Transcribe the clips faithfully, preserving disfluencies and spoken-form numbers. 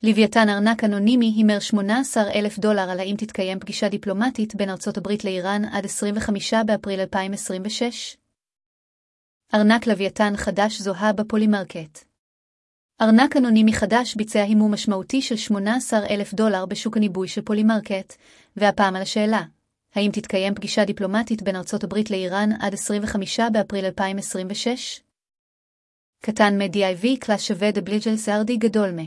לוויתן ארנק אנונימי הימר שמונה עשר אלף דולר על האם תתקיים פגישה דיפלומטית בין ארצות הברית לאיראן עד עשרים וחמישה באפריל אלפיים עשרים ושש. ארנק לוויתן חדש זוהה בפולימרקט. ארנק אנונימי חדש ביצע הימור משמעותי של שמונה עשר אלף דולר בשוק הניבוי של פולימרקט, והפעם על השאלה, האם תתקיים פגישה דיפלומטית בין ארצות הברית לאיראן עד עשרים וחמישה באפריל אלפיים עשרים ושש? קטן מ-די איי וי קלאס שווה דבליג'ל סרדי גדול מ.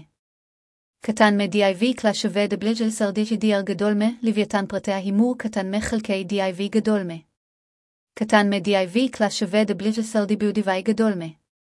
קטן מ-די איי וי קלאס שווה דבליג'ל סרדי די אר גדול מ, לוויתן פרטי ההימור קטן מ-חלקי די איי וי גדול מ. קטן מ-די איי וי קלאס שווה דבליג'ל סרדי ביודיווי גדול מ.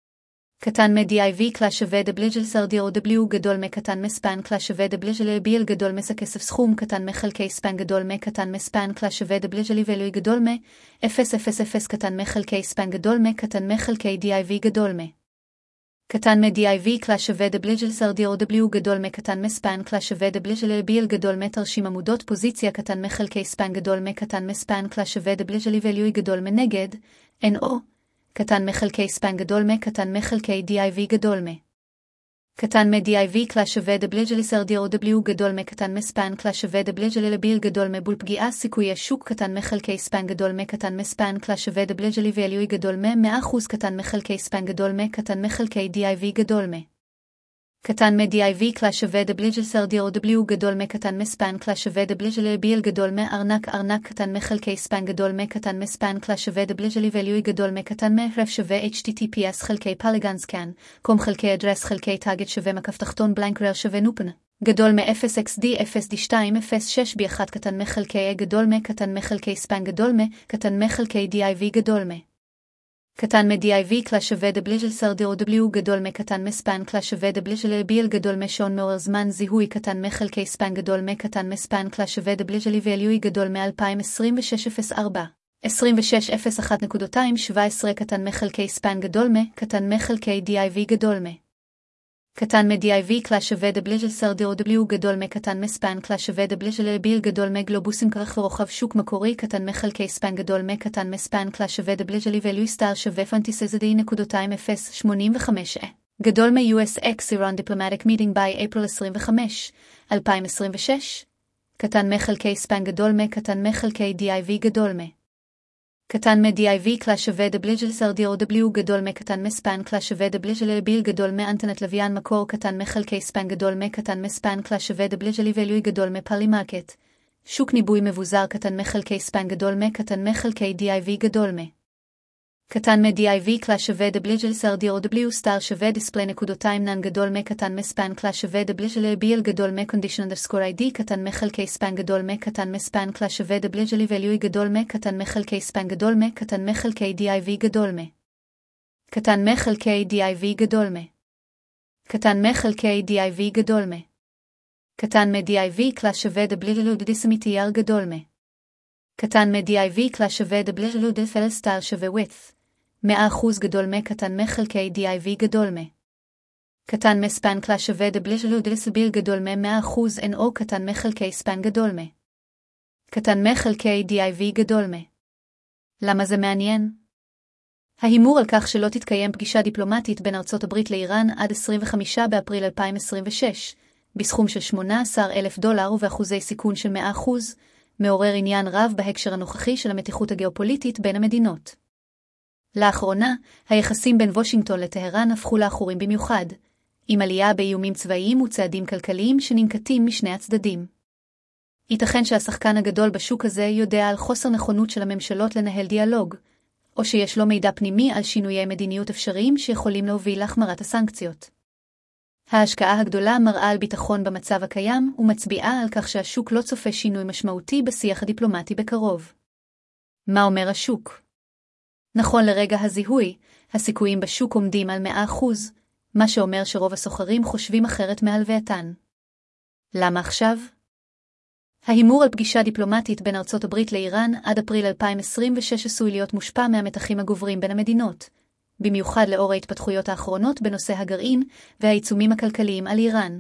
קטן מ-די איי וי קלאס שווה דבליג'ל סרדי או דבליו גדול מ קטן מספן קלאס שווה דבליג'ל ביל גדול מס הכסף סכום קטן מחלקי ספן גדול מ קטן מספן קלאס שווה דבליג'ל ואלוי גדול מ אפס אפס אפס קטן מחלקי ספן גדול מ קטן מחלקי די איי וי גדול מ. קטן מ-די איי וי קלאס שווה דבליג'ל סרדי או דבליו גדול מ קטן מספן קלאס שווה דבליג'ל ביל גדול מ תרשים עמודות פוזיציה קטן מחלקי ספן גדול מ קטן מספן קלאס שווה דבליג'ל ואלוי גדול מנגד אן או קטן מחלקי ספן גדול מ קטן מחלקי די איי וי גדול מ. קטן מ-די איי וי קלאס שווה דבליג'ל סרדי או דבליו גדול מ קטן מספן קלאס שווה דבליג'ל לביל גדול מ בול פגיעה סיכוי השוק קטן מחלקי ספן גדול מ קטן מספן קלאס שווה דבליג'ל ואלוי גדול מ מאה אחוז קטן מחלקי ספן גדול מ קטן מחלקי די איי וי גדול מ. קטן מ-די איי וי קלאס שווה דבליג'ל סרדי או דבליו גדול מ קטן מספן קלאס שווה דבליג'ל ביל גדול מ ארנק ארנק קטן מחלקי ספן גדול מ קטן מספן קלאס שווה דבליג'ל ואלוי גדול מ קטן מ שווה אייץ' טי טי פי אס חלקי פלגן סקן קום חלקי אדרס חלקי טאגט שווה מקף תחתון בלנקרר שווה נופן גדול מ-אפס אקס די אפס די שתיים אפס שש בי אחת קטן מחלקי גדול מ קטן מחלקי ספן גדול מ קטן מחלקי די איי וי גדול מ. קטן מ-די איי וי קלאס שווה דבליג'ל סרדי או דבליו גדול מ קטן מספן קלאס שווה דבליג'ל ביל גדול מ שעון מעורר זמן זיהוי קטן מחלקי ספן גדול מ קטן מספן קלאס שווה דבליג'ל ואלוי גדול מ-אלפיים עשרים ושש אפס ארבע עשרים ושש אפס אחת שבע עשרה קטן מחלקי ספן גדול מ קטן מחלקי די איי וי גדול מ. קטן מ-די איי וי קלאס שווה דבליג'ל סרדי או דבליו גדול מ קטן מספן קלאס שווה דבליג'ל ביל גדול מ גלובוסים כרך ורוחב שוק מקורי קטן מחלקי ספן גדול מ קטן מספן קלאס שווה דבליג'ל ואלוי סטאר שווה פנטיסזדי נקודותיים אפס שמונים וחמש גדול מ-יו אס אקס איראן דיפלומטיק מיטינג ביי אפריל עשרים וחמש אלפיים עשרים ושש קטן מחלקי ספן גדול מ קטן מחלקי די איי וי גדול מ. קטן מ-די איי וי קלאס שווה דבליג'ל סרדי או דבליו גדול מ קטן מספן קלאס שווה דבליג'ל ביל גדול מ אנטנת לוויין מקור קטן מחלקי ספן גדול מ קטן מספן קלאס שווה דבליג'ל ואלוי גדול מ פולימרקט שוק ניבוי מבוזר קטן מחלקי ספן גדול מ קטן מחלקי די איי וי גדול מ. קטן מ-די איי וי קלאס שווה דבליג'ל סרדי או דבליו סטאר שווה דיספלי נקודותיים נן גדול מ קטן מספן קלאס שווה דבליג'ל ביל גדול מ קונדישן אנדרסקור איי די קטן מחלקי ספן גדול מ קטן מספן קלאס שווה דבליג'ל ואלוי גדול מ קטן מחלקי ספן גדול מ קטן מחלקי די איי וי גדול מ. קטן מחלקי די איי וי גדול מ. קטן מחלקי די איי וי גדול מ. קטן מ-די איי וי קלאס שווה דבליג'ל דיסמיטי גדול מ. קטן מ-די איי וי קלאס שווה דבליג'ל דפל סטאר שווה width מאה אחוז גדול מ קטן מחלקי די איי וי גדול מ. קטן מספן קלאס שווה דבליג'ל דסביל גדול מ מאה אחוז אן או קטן מחלקי ספן גדול מ. קטן מחלקי די איי וי גדול מ. למה זה מעניין? ההימור על כך שלא תתקיים פגישה דיפלומטית בין ארצות הברית לאיראן עד עשרים וחמישה באפריל אלפיים עשרים ושש, בסכום של שמונה עשר אלף דולר ובאחוזי סיכון של מאה אחוז, מעורר עניין רב בהקשר הנוכחי של המתיחות הגיאופוליטית בין המדינות. לאחרונה, היחסים בין וושינגטון לטהרן הפכו לעכורים במיוחד, עם עלייה באיומים צבאיים וצעדים כלכליים שננקטים משני הצדדים. ייתכן שהשחקן הגדול בשוק הזה יודע על חוסר נכונות של הממשלות לנהל דיאלוג, או שיש לו מידע פנימי על שינויי מדיניות אפשריים שיכולים להוביל להחמרת הסנקציות. ההשקעה הגדולה מראה על ביטחון במצב הקיים ומצביעה על כך שהשוק לא צופה שינוי משמעותי בשיח הדיפלומטי בקרוב. מה אומר השוק? נכון לרגע הזיהוי, הסיכויים בשוק עומדים על מאה אחוז, מה שאומר שרוב הסוחרים חושבים אחרת מהלווייתן. למה עכשיו? ההימור על פגישה דיפלומטית בין ארצות הברית לאיראן עד אפריל אלפיים עשרים ושש עשוי להיות מושפע מהמתחים הגוברים בין המדינות, במיוחד לאור ההתפתחויות האחרונות בנושא הגרעין והעיצומים הכלכליים על איראן.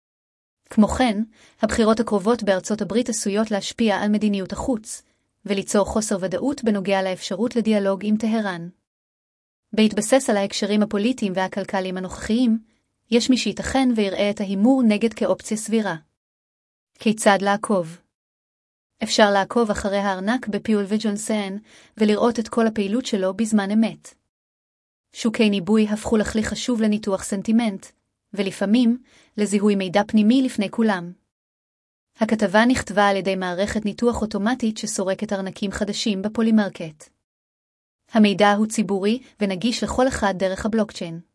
כמו כן, הבחירות הקרובות בארצות הברית עשויות להשפיע על מדיניות החוץ, וליצור חוסר ודאות בנוגע לאפשרות לדיאלוג עם טהרן. בהתבסס על ההקשרים הפוליטיים והכלכליים הנוכחיים, יש מי שייתכן ויראה את ההימור נגד כאופציה סבירה. כיצד לעקוב? אפשר לעקוב אחרי הארנק בפיול וג'ונסן ולראות את כל הפעילות שלו בזמן אמת. שוקי ניבוי הפכו לכלי חשוב לניתוח סנטימנט, ולפעמים לזיהוי מידע פנימי לפני כולם. הכתבה נכתבה על ידי מערכת ניתוח אוטומטית שסורקת ארנקים חדשים בפולימרקט. המידע הוא ציבורי ונגיש לכל אחד דרך הבלוקצ'יין.